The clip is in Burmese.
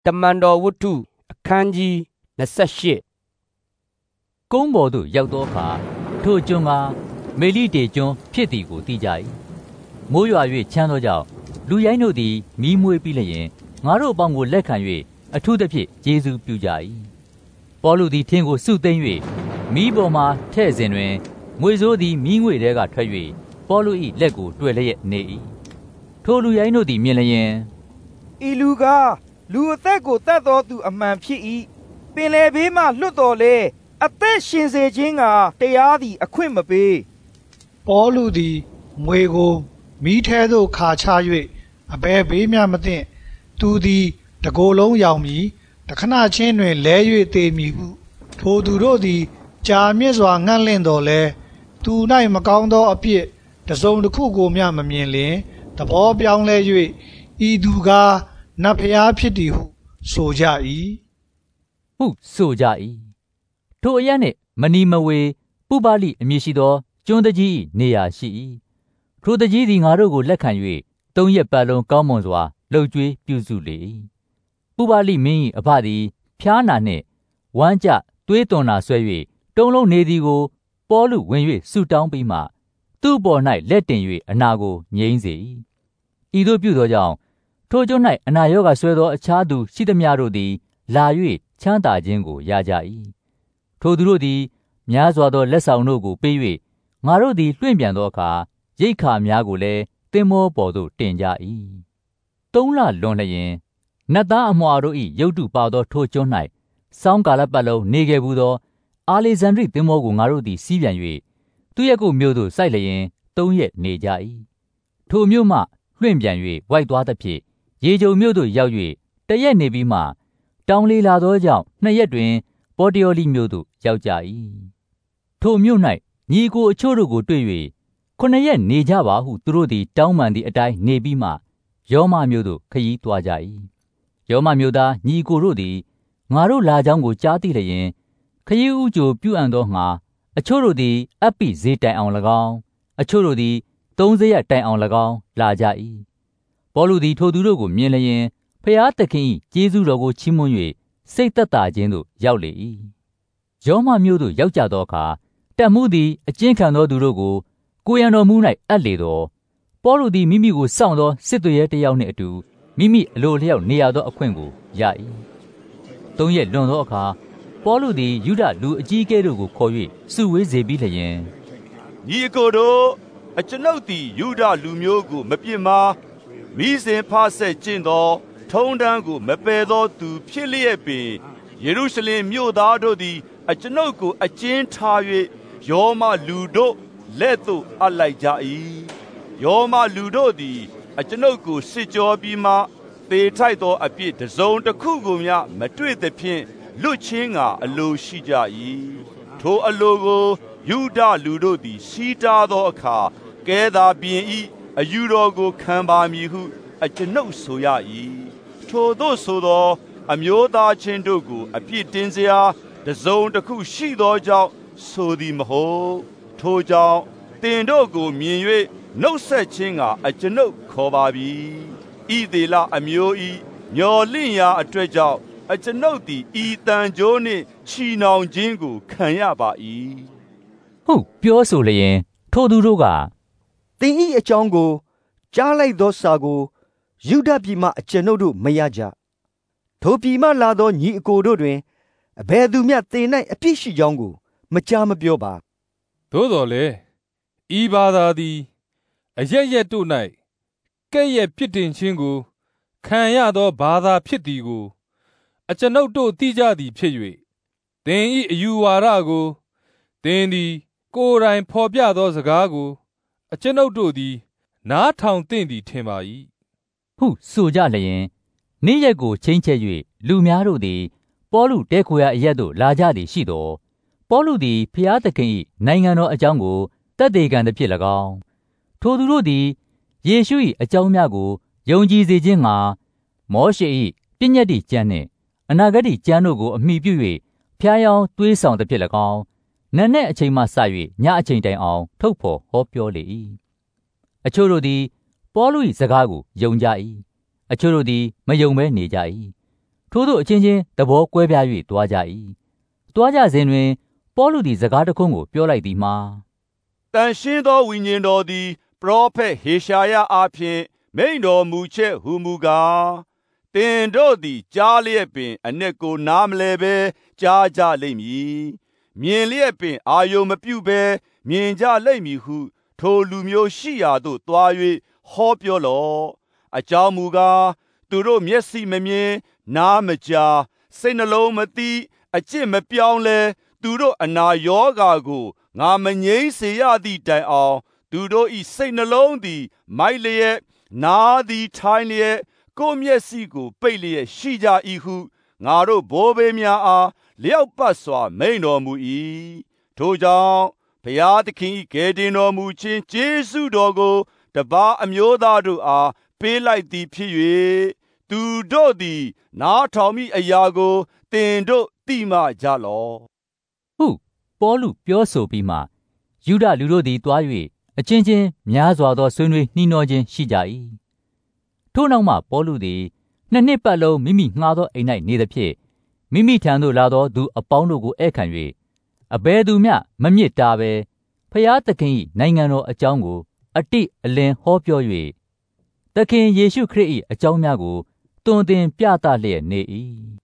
တမန်တော်ဝတ္ထုအခန်းကြီး28 ကုန်းပေါ်သို့ရောက်သောအခါထိုကျွန်းကမေလိတေကျွန်းဖြစ်သည်ကိုသိကြ၏မိုးရွာ၍ချမ်းသောကြောင့်လူရိုင်းတို့သည်မီးမွေးပြီးလျင်ငါတို့အပေါင်းကိုလက်ခံ၍အထူးသဖြင့်ယေရှုပြုကြ၏ပေါလုသည်ထင်းကိုစုသိမ်း၍မီးပေါ်မှထဲ့စဉ်တွင်ငွေစိုးသည်မီးငွေထဲကထွက်၍ပေါလု၏လက်ကိုတွေ့လျက်နေ၏ထိုလူရိုင်းတို့သည်မြင်လျင်ဤလူကလူအသက်ကိုတတ်သောသူအမှန်ဖြစ်၏ပင်လယ်ဘေးမှလွတ်တော်လေအသက်ရှင်စေခြင်းကတရားသည်အခွင့်မပေးပေါလုသည်ငွေကိုမိထဲသို့ခါချ၍အဘယ်ဘေးမျှမသင့်သူသည်တကိုယ်လုံးရောင်မည်တခဏချင်းတွင်လဲ၍သေမည်ဟုထိုသူတို့သည်ကြာမြင့်စွာငန့်လင့်တော်လဲသူ၌မကောင်းသောအဖြစ်တစုံတစ်ခုကိုမျှမမြင်လျင်သဘောပြောင်းလဲ၍ဤသူကားနတ်ဖျားဖြစ်သည်ဟုဆိုကြ၏ဟုဆိုကြ၏ထိုအရပ်နှင့်မနီမဝေပုပလိအမည်ရှိသောကျွန်းတကြီး၏နေရာရှိ၏ထိုတကြီးသည်ငါတို့ကိုလက်ခံ၍သုံးရက်ပတ်လုံးကောင်းမွန်စွာလှုပ်ကြွေးပြုစုလေ၏ပုပလိမင်း၏အဖသည်ဖျားနာနှင့်ဝမ်းကျသွေးသွန်နာဆွဲ၍တုံးလုံးနေသည်ကိုပေါလုဝင်၍ဆုတောင်းပြီးမှသူ့ပေါ်၌လက်တင်၍အနာကိုငြိမ်းစေ၏ဤသို့ပြုသောကြောင့်ထိုကျွန်း၌အနာရောဂါဆွဲသောအခြားသူရှိသမျှတို့သည်လာ၍ချမ်းသာခြင်းကိုရကြ၏ထိုသူတို့သည်များစွာသောလက်ဆောင်တို့ကိုပေး၍ငါတို့သည်လွင့်ပြန်သောအခါရိတ်ခါများကိုလည်းသင်္ဘောပေါ်သို့တင်ကြ၏3 လလွန်လျင်နတ်သားအမွှာတို့၏ရုပ်တုပါသောထိုကျွန်း၌စောင်းကာလပတ်လုံးနေခဲ့ဘူးသောအာလေဇန္ဒြိသင်္ဘောကိုငါတို့သည်စီးပြန်၍သူရဲ့ကိုမြို့သို့စိုက်လျင်3 ရက်နေကြ၏ထိုမြို့မှလွင့်ပြန်၍ဝိုက်သွားသဖြင့်ရေကြုံမြို့သို့ရောက်၍တရက်နေပြီးမှတောင်လေလာသောကြောင့်2 ရက်တွင်ပေါ်တယောလိမြို့သို့ရောက်ကြ၏ထိုမြို့၌ညီကိုအချို့တို့ကိုတွေ့၍9 ရက်နေကြပါဟုသူတို့သည်တောင်းပန်သည့်အတိုင်းနေပြီးမှယောမမြို့သို့ခရီးသွားကြ၏ယောမမြို့သားညီကိုတို့သည်ငါတို့လာကြောင်းကိုကြားသိလျင်ခရီးဥကြိုပြုအပ်သောငါအချို့တို့သည်အပိဈေးတိုင်အောင်၎င်းအချို့တို့သည်30 ရက်တိုင်အောင်၎င်းလာကြ၏ပေါလုသည်ထိုသူတို့ကိုမြင်လျင်ဖျားသခင်၏ကျေးဇူးတော်ကိုချီးမွမ်း၍စိတ်သက်သာခြင်းသို့ရောက်လေ၏ယောမမြို့သို့ရောက်ကြသောအခါတပ်မှူးသည်အကျဉ်းခံသောသူတို့ကိုကိုရံတော်မူ၌အပ်လေတော်ပေါလုသည်မိမိကိုစောင့်သောစစ်သွေးတစ်ယောက်နှင့်အတူမိမိအလိုလျောက်နေရသောအခွင့်ကိုရ၏3 ရက်လွန်သောအခါပေါလုသည်ယူဒလူအကြီးအကဲတို့ကိုခေါ်၍စုဝေးစေပြီးလျင်ညီအကိုတို့အကျွန်ုပ်သည်ယူဒလူမျိုးကိုမပြစ်မှားမိစဉ်ဖဆက်ကျင့်သောထုံးတမ်းကိုမပယ်သောသူဖြစ်လျက်ပင်ယေရုရှလင်မြို့သားတို့သည်အကျွန်ုပ်ကိုအကျဉ်းထား၍ယောမလူတို့လက်သို့အပ်လိုက်ကြ၏ယောမလူတို့သည်အကျွန်ုပ်ကိုစစ်ကြောပြီးမှသေထိုက်သောအပြစ်တစ်စုံတစ်ခုကိုမျှမတွေ့သဖြင့်လွတ်ချင်းကအလိုရှိကြ၏ထိုအလိုကိုယူဒလူတို့သည်စီးတားသောအခါကဲသာပြင်၏အယူတော်ကိုခံပါမည်ဟုအကျွန်ုပ်ဆိုရ၏ထိုသို့ဆိုသောအမျိုးသားချင်းတို့ကိုအပြစ်တင်စရာတစ်စုံတစ်ခုရှိသောကြောင့်ဆိုသည်မဟုတ်ထိုကြောင့်တင်တို့ကိုမြင်၍နှုတ်ဆက်ခြင်းကအကျွန်ုပ်ခေါ်ပါပြီဣသေလအမျိုး၏မျော်လင့်ရာအတွက်ကြောင့်အကျွန်ုပ်သည်ဤတန်ကြိုးနှင့်ချီနှောင်ခြင်းကိုခံရပါ၏ဟုတ်ပြောဆိုလျင်ထိုသူတို့ကသင်၏အကြောင်းကိုကြားလိုက်သောစာကိုယူဒပြည်မှအကျွန်ုပ်တို့မရကြထိုပြည်မှလာသောညီအကိုတို့တွင်အဘယ်သူမျှသင်၌အပြစ်ရှိကြောင်းကိုမကြားမပြောပါသို့တော်လည်းဤဘာသာသည်အရက်ရက်တို့၌ကဲ့ရဲ့ပြစ်တင်ခြင်းကိုခံရသောဘာသာဖြစ်သည်ကိုအကျွန်ုပ်တို့သိကြသည်ဖြစ်၍သင်၏အယူဝါဒကိုသင်သည်ကိုယ်တိုင်ဖော်ပြသောစကားကိုအကျွန်ုပ်တို့သည်နားထောင်သင့်သည်ထင်ပါ၏ဟုဆိုကြလျင်နေ့ရက်ကိုချိန်ချက်၍လူများတို့သည်ပေါလုတဲခိုရာအရက်သို့လာကြသည်ရှိသောပေါလုသည်ဖျားသခင်၏နိုင်ငံတော်အကြောင်းကိုသက်သေခံသည်ဖြစ်၎င်းထိုသူတို့သည်ယေရှု၏အကြောင်းများကိုယုံကြည်စေခြင်းငှာမောရှေ၏ပညတ္တိကျမ်းနှင့်အနာဂတ်ကျမ်းတို့ကိုအမိပြု၍ဖျားယောင်းသွေးဆောင်သည်ဖြစ်၎င်းနံနက်အချိန်မှစ၍ညအချိန်တိုင်အောင်ထုတ်ဖော်ဟောပြောလေ၏အချို့တို့သည်ပေါလု၏စကားကိုယုံကြ၏အချို့တို့သည်မယုံဘဲနေကြ၏ထို့သောအချင်းချင်းသဘောကွဲပြား၍တွားကြ၏တွားကြစဉ်တွင်ပေါလုသည်စကားတစ်ခွန်းကိုပြောလိုက်သည်မှာတန်ရှင်းသောဝိညာဉ်တော်သည်ပရောဖက်ဟေရှာယအားဖြင့်မိန့်တော်မူချက်ဟူမူကားသင်တို့သည်ကြားလျက်ပင်အ내ကိုနားမလဲဘဲကြားကြလိမ့်မည်မြင်လျက်ပင်အာယုံမပြုဘဲမြင်ကြလိမ့်မည်ဟုထိုလူမျိုးရှိရာသို့တွား၍ဟောပြောလော့အကြောင်းမူကားသူတို့မျက်စိမမြင်နားမကြားစိတ်နှလုံးမသိအကျင့်မပြောင်းလဲသူတို့အနာယောဂါကိုငါမငြိမ်းစေရသည့်တိုင်အောင်သူတို့ဤစိတ်နှလုံးသည်မိုက်လျက်နားသည်ထိုင်းလျက်ကိုယ်မျက်စိကိုပိတ်လျက်ရှိကြ၏ဟုငါတို့ဘိုးဘေးများအားလျောက်ပတ်စွာမိန်တော်မူ၏ထိုကြောင့်ဘုရားသခင်၏ကယ်တင်တော်မူခြင်းကျေးဇူးတော်ကိုတပါးအမျိုးသားတို့အားပေးလိုက်သည်ဖြစ်၍သူတို့သည်နားထောင်မိအရာကိုသင်တို့သိမှကြလော့ဟုပေါလုပြောဆိုပြီးမှယူဒလူတို့သည်တွား၍အချင်းချင်းများစွာသောဆွေးနွေးနှီးနှောခြင်းရှိကြ၏ထို့နောက်မှပေါလုသည်နှစ်နှစ်ပတ်လုံးမိမိငှားသောအိမ်၌နေသဖြင့်မိမိထံသို့လာသောသူအပေါင်းတို့ကိုဧည့်ခံ၍အဘယ်သူမျှမမြစ်တာဘဲဖျားသခင်၏နိုင်ငံတော်အကြောင်းကိုအတိအလင်းဟောပြော၍သခင်ယေရှုခရစ်၏အကြောင်းများကိုသွန်သင်ပြသလျက်နေ၏